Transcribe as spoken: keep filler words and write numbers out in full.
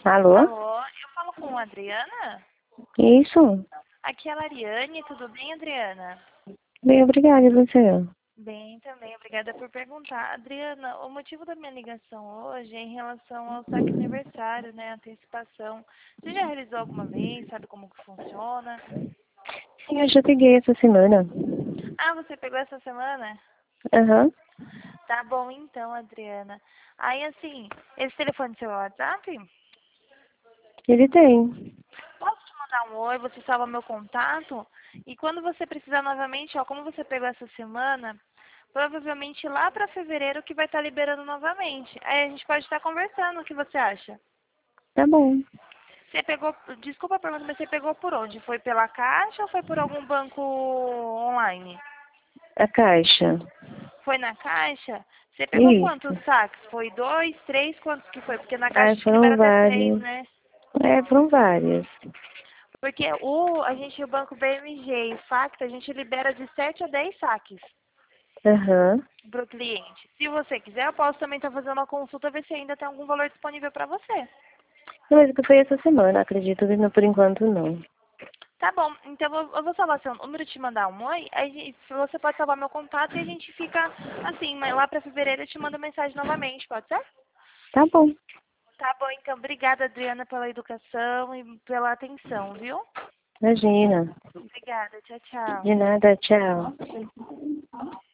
Alô? Alô, eu falo com a Adriana? Isso? Aqui é a Lariane, tudo bem, Adriana? Bem, obrigada, e você? Bem, também, obrigada por perguntar. Adriana, o motivo da minha ligação hoje é em relação ao saque aniversário, né, antecipação. Você já realizou alguma vez? Sabe como que funciona? Sim, eu já peguei essa semana. Ah, você pegou essa semana? Aham. Tá bom então, Adriana. Aí, assim, esse telefone é seu WhatsApp? Ele tem. Posso te mandar um oi, você salva meu contato? E quando você precisar novamente, ó, como você pegou essa semana, provavelmente lá para fevereiro que vai estar liberando novamente. Aí a gente pode estar conversando, o que você acha? Tá bom. Você pegou, desculpa a pergunta, mas você pegou por onde? Foi pela Caixa ou foi por algum banco online? A caixa. Foi na Caixa? Você pegou quantos Isso. saques? Foi dois, três? Quantos que foi? Porque na Caixa Ah, acho que libera foram até três, várias. né? É, foram várias. Porque o, a gente, o Banco B M G e Facta, a gente libera de sete a dez saques Aham. para o cliente. Se você quiser, eu posso também estar fazendo uma consulta, ver se ainda tem algum valor disponível para você. Não, mas o que foi essa semana, acredito que não, por enquanto não. Tá bom, então eu vou eu vou salvar seu número e te mandar um oi. Aí gente- você pode salvar meu contato e a gente fica assim, mas lá para fevereiro eu te mando mensagem novamente, pode ser? Tá bom. Tá bom, então obrigada, Adriana, pela educação e pela atenção, viu? Imagina. Obrigada, tchau, tchau. De nada, tchau.